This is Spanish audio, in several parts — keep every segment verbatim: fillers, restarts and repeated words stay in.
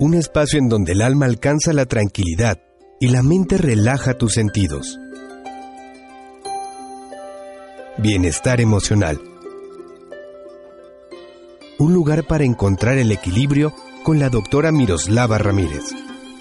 un espacio en donde el alma alcanza la tranquilidad y la mente relaja tus sentidos. Bienestar emocional. Un lugar para encontrar el equilibrio con la doctora Miroslava Ramírez.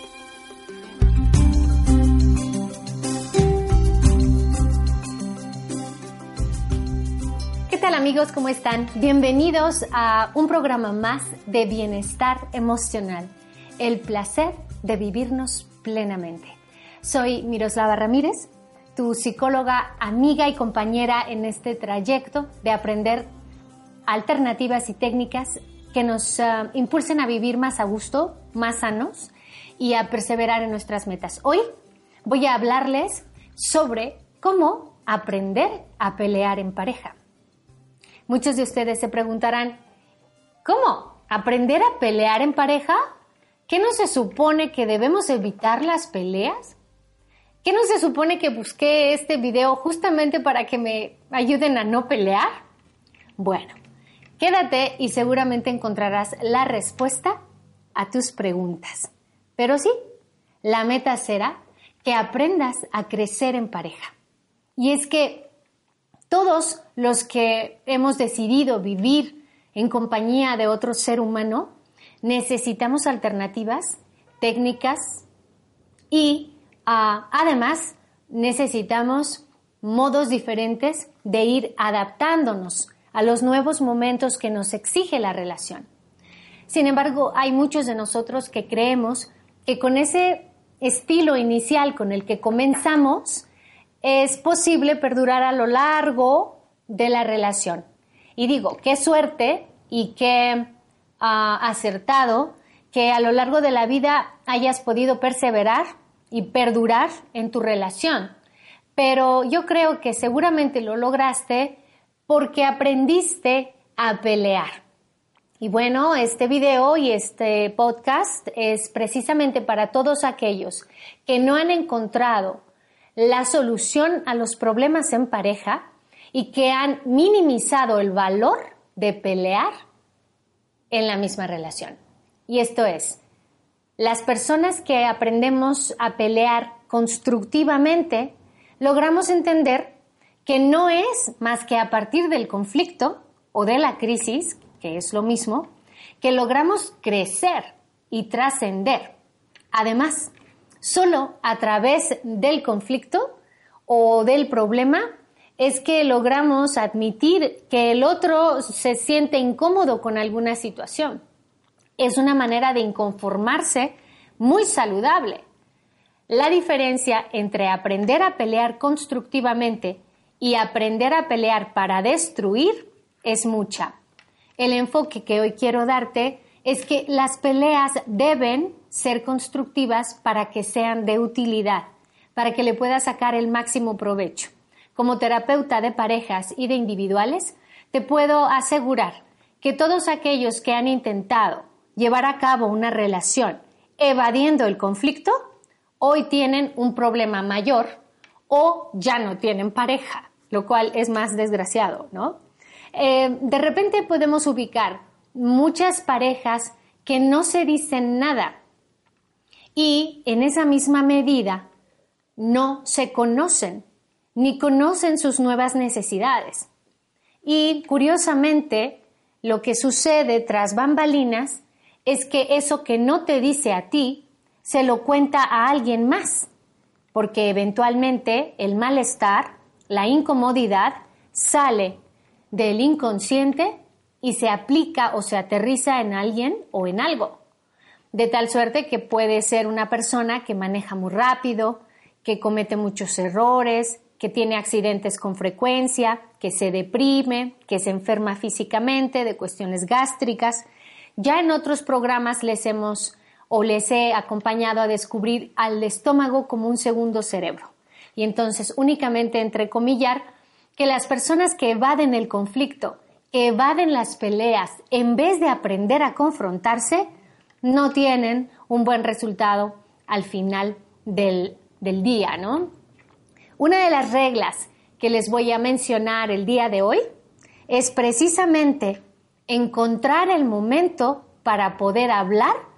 ¿Qué tal, amigos? ¿Cómo están? Bienvenidos a un programa más de Bienestar Emocional. El placer de vivirnos plenamente. Soy Miroslava Ramírez, tu psicóloga, amiga y compañera en este trayecto de aprender alternativas y técnicas que nos uh, impulsen a vivir más a gusto, más sanos y a perseverar en nuestras metas. Hoy voy a hablarles sobre cómo aprender a pelear en pareja. Muchos de ustedes se preguntarán, ¿cómo? ¿Aprender a pelear en pareja? ¿Qué no se supone que debemos evitar las peleas? ¿Qué no se supone que busqué este video justamente para que me ayuden a no pelear? Bueno, quédate y seguramente encontrarás la respuesta a tus preguntas. Pero sí, la meta será que aprendas a crecer en pareja. Y es que todos los que hemos decidido vivir en compañía de otro ser humano, necesitamos alternativas, técnicas y uh, además necesitamos modos diferentes de ir adaptándonos a los nuevos momentos que nos exige la relación. Sin embargo, hay muchos de nosotros que creemos que con ese estilo inicial con el que comenzamos es posible perdurar a lo largo de la relación. Y digo, qué suerte y qué uh, acertado que a lo largo de la vida hayas podido perseverar y perdurar en tu relación. Pero yo creo que seguramente lo lograste porque aprendiste a pelear. Y bueno, este video y este podcast es precisamente para todos aquellos que no han encontrado la solución a los problemas en pareja y que han minimizado el valor de pelear en la misma relación. Y esto es, las personas que aprendemos a pelear constructivamente, logramos entender que no es más que a partir del conflicto o de la crisis, que es lo mismo, que logramos crecer y trascender. Además, solo a través del conflicto o del problema es que logramos admitir que el otro se siente incómodo con alguna situación. Es una manera de inconformarse muy saludable. La diferencia entre aprender a pelear constructivamente y aprender a pelear para destruir es mucha. El enfoque que hoy quiero darte es que las peleas deben ser constructivas para que sean de utilidad, para que le puedas sacar el máximo provecho. Como terapeuta de parejas y de individuales, te puedo asegurar que todos aquellos que han intentado llevar a cabo una relación evadiendo el conflicto, hoy tienen un problema mayor o ya no tienen pareja, lo cual es más desgraciado, ¿no? Eh, de repente podemos ubicar muchas parejas que no se dicen nada y en esa misma medida no se conocen ni conocen sus nuevas necesidades. Y curiosamente, lo que sucede tras bambalinas es que eso que no te dice a ti se lo cuenta a alguien más, porque eventualmente el malestar, la incomodidad sale del inconsciente y se aplica o se aterriza en alguien o en algo. De tal suerte que puede ser una persona que maneja muy rápido, que comete muchos errores, que tiene accidentes con frecuencia, que se deprime, que se enferma físicamente de cuestiones gástricas. Ya en otros programas les hemos o les he acompañado a descubrir al estómago como un segundo cerebro. Y entonces únicamente entrecomillar que las personas que evaden el conflicto, que evaden las peleas, en vez de aprender a confrontarse, no tienen un buen resultado al final del, del día, ¿no? Una de las reglas que les voy a mencionar el día de hoy es precisamente encontrar el momento para poder hablar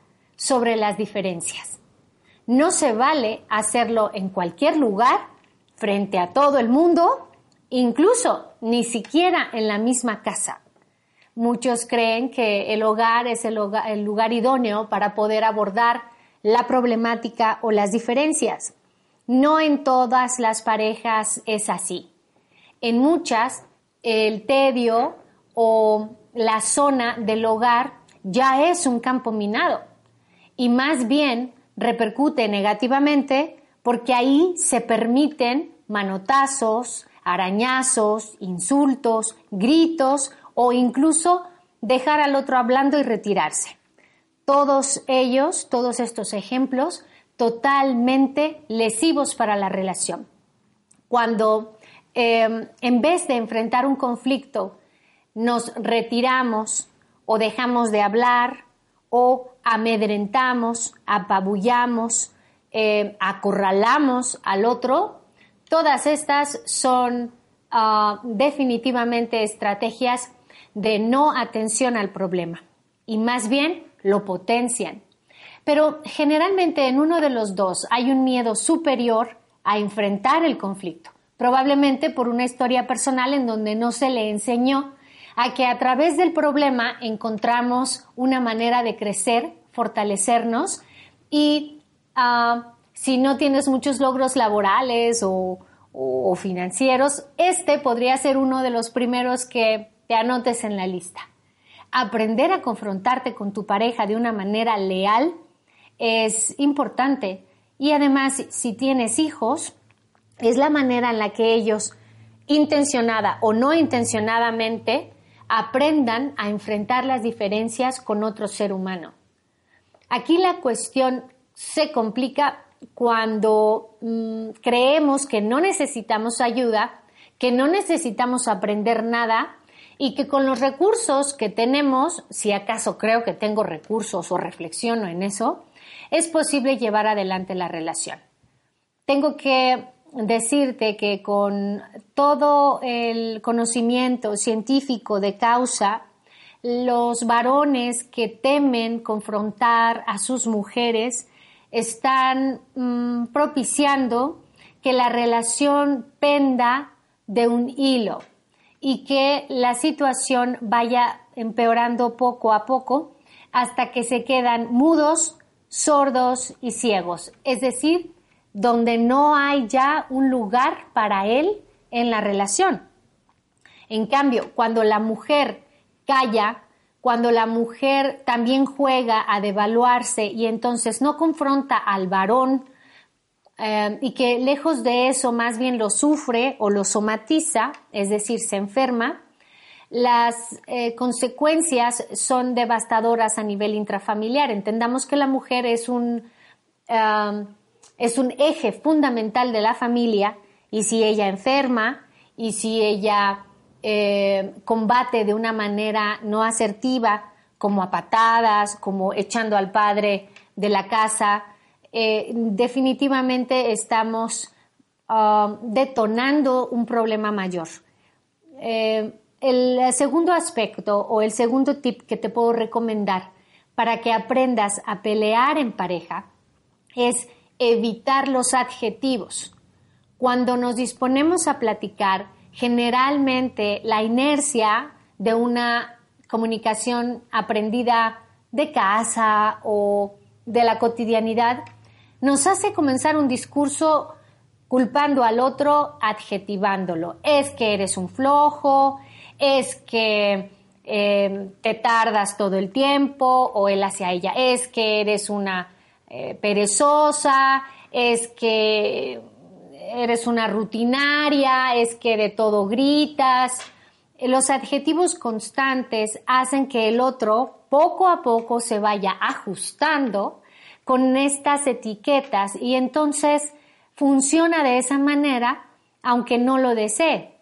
sobre las diferencias. No se vale hacerlo en cualquier lugar, frente a todo el mundo, incluso ni siquiera en la misma casa. Muchos creen que el hogar es el, hogar, el lugar idóneo para poder abordar la problemática o las diferencias. No en todas las parejas es así. En muchas, el tedio o la zona del hogar ya es un campo minado y más bien repercute negativamente porque ahí se permiten manotazos, arañazos, insultos, gritos o incluso dejar al otro hablando y retirarse. Todos ellos, todos estos ejemplos, totalmente lesivos para la relación. Cuando eh, en vez de enfrentar un conflicto nos retiramos o dejamos de hablar o amedrentamos, apabullamos, eh, acorralamos al otro, todas estas son uh, definitivamente estrategias de no atención al problema y más bien lo potencian. Pero generalmente en uno de los dos hay un miedo superior a enfrentar el conflicto, probablemente por una historia personal en donde no se le enseñó a que a través del problema encontramos una manera de crecer, fortalecernos y uh, si no tienes muchos logros laborales o, o, o financieros, este podría ser uno de los primeros que te anotes en la lista. Aprender a confrontarte con tu pareja de una manera leal es importante y además si tienes hijos, es la manera en la que ellos, intencionada o no intencionadamente, aprendan a enfrentar las diferencias con otro ser humano. Aquí la cuestión se complica cuando mmm, creemos que no necesitamos ayuda, que no necesitamos aprender nada y que con los recursos que tenemos, si acaso creo que tengo recursos o reflexiono en eso, es posible llevar adelante la relación. Tengo que decirte que con todo el conocimiento científico de causa, los varones que temen confrontar a sus mujeres están mmm, propiciando que la relación penda de un hilo y que la situación vaya empeorando poco a poco hasta que se quedan mudos, sordos y ciegos, es decir, donde no hay ya un lugar para él en la relación. En cambio, cuando la mujer calla, cuando la mujer también juega a devaluarse y entonces no confronta al varón eh, y que lejos de eso más bien lo sufre o lo somatiza, es decir, se enferma, las eh, consecuencias son devastadoras a nivel intrafamiliar. Entendamos que la mujer es un... Uh, Es un eje fundamental de la familia y si ella enferma y si ella eh, combate de una manera no asertiva, como a patadas, como echando al padre de la casa, eh, definitivamente estamos uh, detonando un problema mayor. Eh, el segundo aspecto o el segundo tip que te puedo recomendar para que aprendas a pelear en pareja es evitar los adjetivos. Cuando nos disponemos a platicar, generalmente la inercia de una comunicación aprendida de casa o de la cotidianidad nos hace comenzar un discurso culpando al otro, adjetivándolo. Es que eres un flojo, es que eh, te tardas todo el tiempo, o él hacia ella, es que eres una Eh, perezosa, es que eres una rutinaria, es que de todo gritas. Los adjetivos constantes hacen que el otro poco a poco se vaya ajustando con estas etiquetas y entonces funciona de esa manera aunque no lo desee.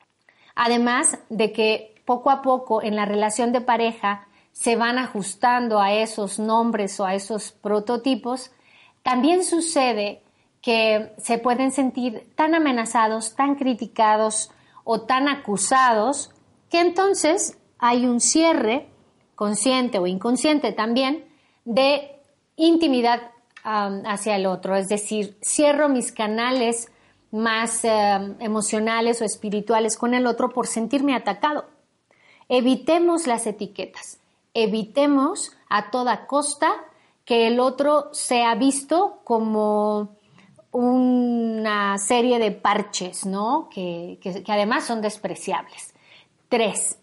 Además de que poco a poco en la relación de pareja se van ajustando a esos nombres o a esos prototipos, también sucede que se pueden sentir tan amenazados, tan criticados o tan acusados, que entonces hay un cierre, consciente o inconsciente también, de intimidad um, hacia el otro, es decir, cierro mis canales más uh, emocionales o espirituales con el otro por sentirme atacado. Evitemos las etiquetas, evitemos a toda costa que el otro sea visto como una serie de parches, ¿no? Que, que, que además son despreciables. Tres,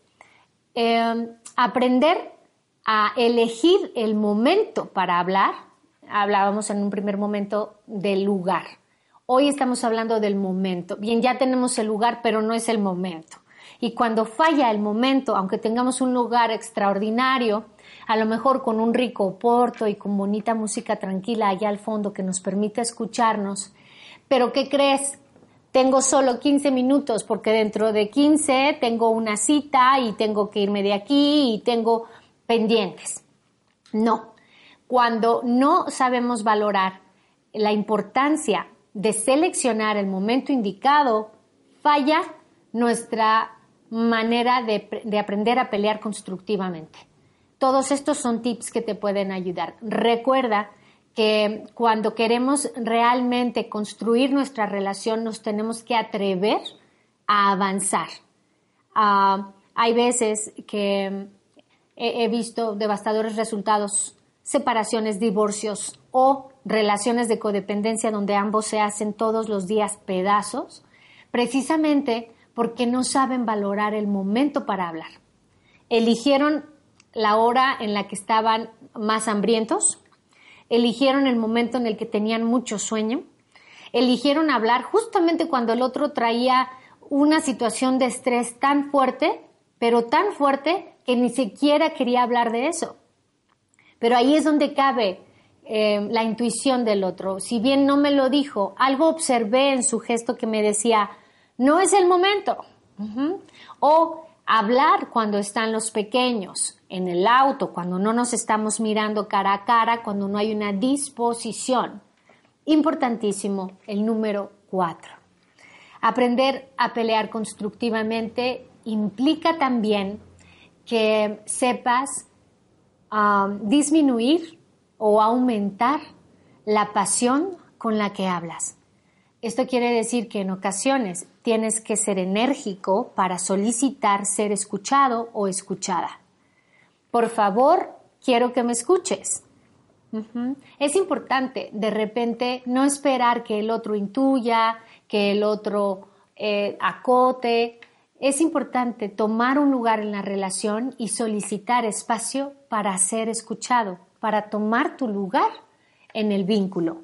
eh, aprender a elegir el momento para hablar. Hablábamos en un primer momento del lugar. Hoy estamos hablando del momento. Bien, ya tenemos el lugar, pero no es el momento. Y cuando falla el momento, aunque tengamos un lugar extraordinario, a lo mejor con un rico oporto y con bonita música tranquila allá al fondo que nos permite escucharnos, pero ¿qué crees? Tengo solo quince minutos porque dentro de quince tengo una cita y tengo que irme de aquí y tengo pendientes. No, cuando no sabemos valorar la importancia de seleccionar el momento indicado, falla nuestra manera de, de aprender a pelear constructivamente. Todos estos son tips que te pueden ayudar. Recuerda que cuando queremos realmente construir nuestra relación nos tenemos que atrever a avanzar. Uh, hay veces que he, he visto devastadores resultados, separaciones, divorcios o relaciones de codependencia donde ambos se hacen todos los días pedazos, precisamente porque no saben valorar el momento para hablar. Eligieron la hora en la que estaban más hambrientos, eligieron el momento en el que tenían mucho sueño, eligieron hablar justamente cuando el otro traía una situación de estrés tan fuerte, pero tan fuerte que ni siquiera quería hablar de eso. Pero ahí es donde cabe eh, la intuición del otro. Si bien no me lo dijo, algo observé en su gesto que me decía, no es el momento. Uh-huh. O hablar cuando están los pequeños, en el auto, cuando no nos estamos mirando cara a cara, cuando no hay una disposición. Importantísimo, el número cuatro. Aprender a pelear constructivamente implica también que sepas um, disminuir o aumentar la pasión con la que hablas. Esto quiere decir que en ocasiones tienes que ser enérgico para solicitar ser escuchado o escuchada. Por favor, quiero que me escuches. Uh-huh. Es importante de repente no esperar que el otro intuya, que el otro eh, acote. Es importante tomar un lugar en la relación y solicitar espacio para ser escuchado, para tomar tu lugar en el vínculo.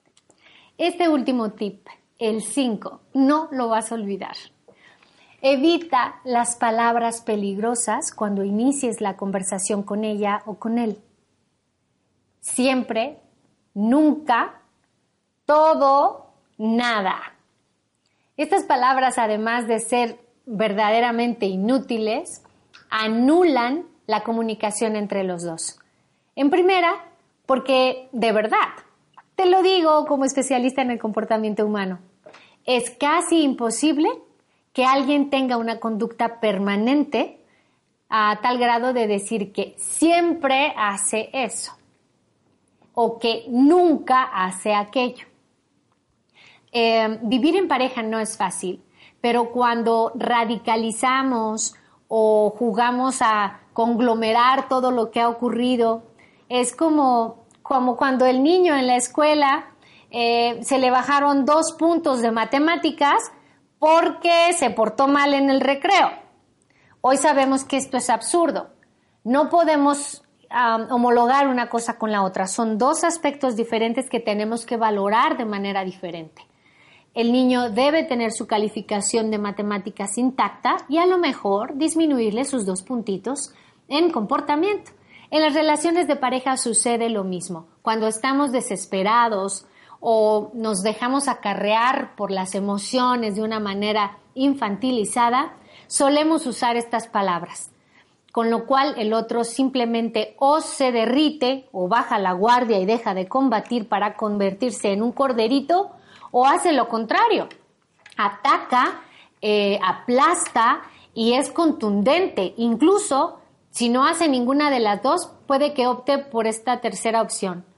Este último tip, el cinco, no lo vas a olvidar. Evita las palabras peligrosas cuando inicies la conversación con ella o con él. Siempre, nunca, todo, nada. Estas palabras, además de ser verdaderamente inútiles, anulan la comunicación entre los dos. En primera, porque de verdad, te lo digo como especialista en el comportamiento humano, es casi imposible que alguien tenga una conducta permanente a tal grado de decir que siempre hace eso o que nunca hace aquello. Eh, vivir en pareja no es fácil, pero cuando radicalizamos o jugamos a conglomerar todo lo que ha ocurrido, es como, como cuando el niño en la escuela eh, se le bajaron dos puntos de matemáticas porque se portó mal en el recreo. Hoy sabemos que esto es absurdo. No podemos um, homologar una cosa con la otra. Son dos aspectos diferentes que tenemos que valorar de manera diferente. El niño debe tener su calificación de matemáticas intacta y a lo mejor disminuirle sus dos puntitos en comportamiento. En las relaciones de pareja sucede lo mismo. Cuando estamos desesperados o nos dejamos acarrear por las emociones de una manera infantilizada, solemos usar estas palabras, con lo cual el otro simplemente o se derrite o baja la guardia y deja de combatir para convertirse en un corderito, o hace lo contrario, ataca, eh, aplasta y es contundente. Incluso si no hace ninguna de las dos, puede que opte por esta tercera opción,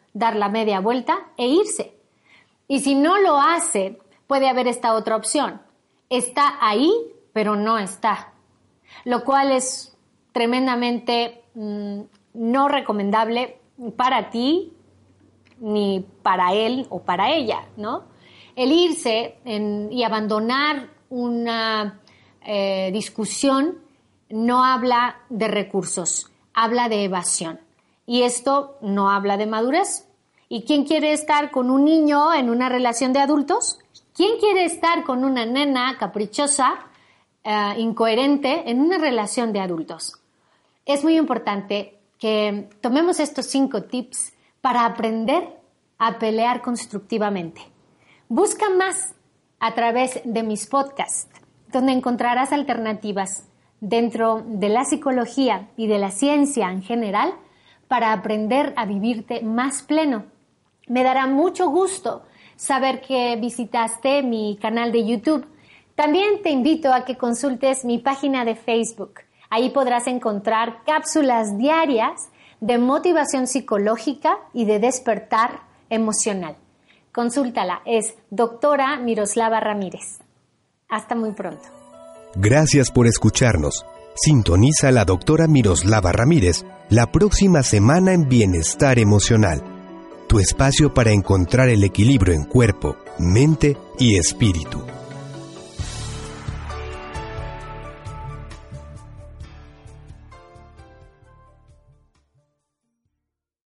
dar la media vuelta e irse. Y si no lo hace, puede haber esta otra opción. Está ahí, pero no está. Lo cual es tremendamente mmm, no recomendable para ti ni para él o para ella, ¿no? El irse en, y abandonar una eh, discusión no habla de recursos, habla de evasión. Y esto no habla de madurez. ¿Y quién quiere estar con un niño en una relación de adultos? ¿Quién quiere estar con una nena caprichosa, eh, incoherente en una relación de adultos? Es muy importante que tomemos estos cinco tips para aprender a pelear constructivamente. Busca más a través de mis podcasts, donde encontrarás alternativas dentro de la psicología y de la ciencia en general para aprender a vivirte más pleno. Me dará mucho gusto saber que visitaste mi canal de YouTube. También te invito a que consultes mi página de Facebook. Ahí podrás encontrar cápsulas diarias de motivación psicológica y de despertar emocional. Consúltala, es doctora Miroslava Ramírez. Hasta muy pronto. Gracias por escucharnos. Sintoniza a la doctora Miroslava Ramírez la próxima semana en Bienestar Emocional, tu espacio para encontrar el equilibrio en cuerpo, mente y espíritu.